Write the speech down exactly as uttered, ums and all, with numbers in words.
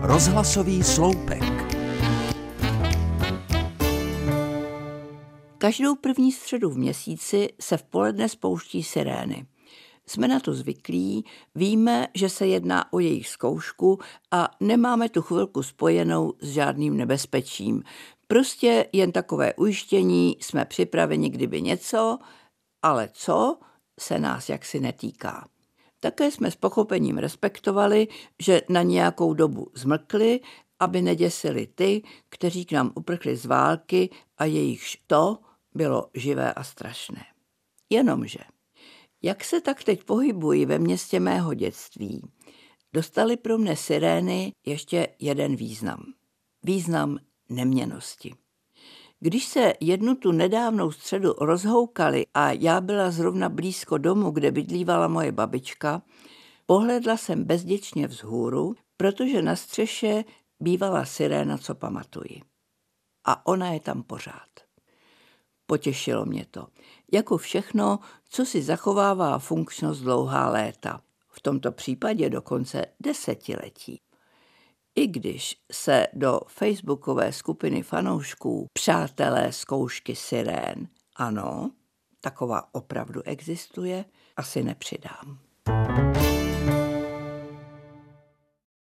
Rozhlasový sloupek. Každou první středu v měsíci se v poledne spouští sirény. Jsme na to zvyklí, víme, že se jedná o jejich zkoušku a nemáme tu chvilku spojenou s žádným nebezpečím. Prostě jen takové ujištění, jsme připraveni kdyby něco, ale co se nás jaksi netýká. Také jsme s pochopením respektovali, že na nějakou dobu zmlkli, aby neděsili ty, kteří k nám uprchli z války a jejichž to bylo živé a strašné. Jenomže, jak se tak teď pohybuji ve městě mého dětství, dostali pro mne sirény ještě jeden význam. Význam neměnnosti. Když se jednu tu nedávnou středu rozhoukali a já byla zrovna blízko domu, kde bydlívala moje babička, pohledla jsem bezděčně vzhůru, protože na střeše bývala siréna, co pamatuji. A ona je tam pořád. Potěšilo mě to. Jako všechno, co si zachovává funkčnost dlouhá léta. V tomto případě dokonce desetiletí. I když se do facebookové skupiny fanoušků Přátelé zkoušky sirén, ano, taková opravdu existuje, asi nepřidám.